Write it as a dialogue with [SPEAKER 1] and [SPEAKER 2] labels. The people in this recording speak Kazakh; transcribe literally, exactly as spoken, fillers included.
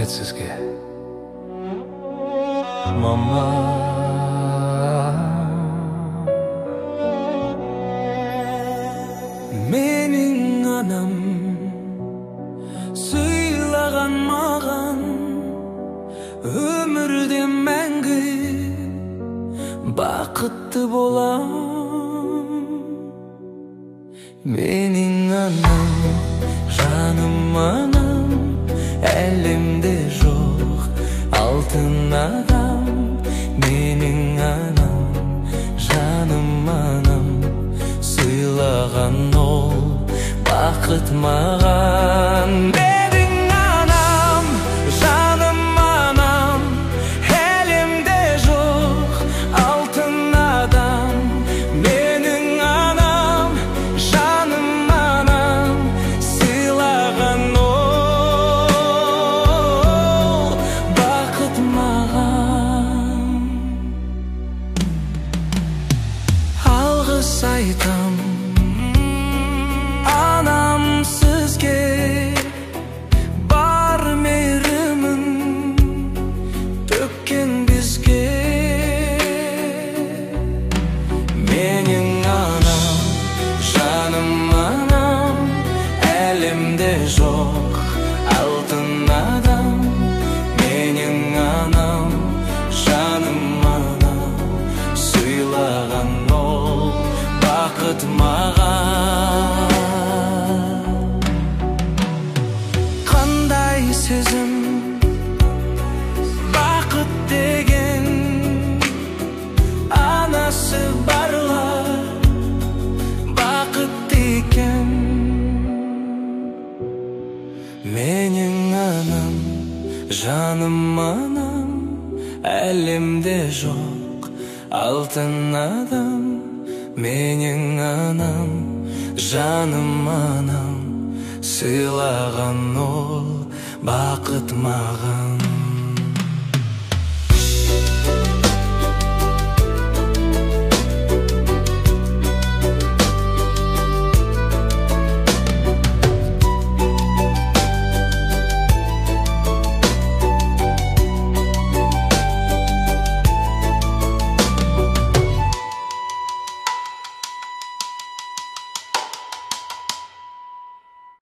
[SPEAKER 1] рахмет сізге, мама.
[SPEAKER 2] Менің анам сыйлаған маған өмірде мәңгі бақытты болам. Менің анам, жаным анам, әлемде жоқ алтын адам. Менің анам, жаным анам, сыйлаған ол бақыт маған. Менің анам, жаным анам, әлемде жоқ алтын адам. Менің анам, жаным анам, сыйлаған ол бақыт маған. Алғыс айтам анам сізге, бар мейірімін төккен бізге. Менің анам, жаным анам, әлемде жоқ алтын адам. Менің анам, жаным анам, сыйлаған ол бақыт маған. Қандай сезім бақыт деген, анасы барлар бақыт екен. Менің анам, жаным анам, әлемде жоқ алтын адам. Менің анам, жаным анам, сыйлаған ол бақыт маған.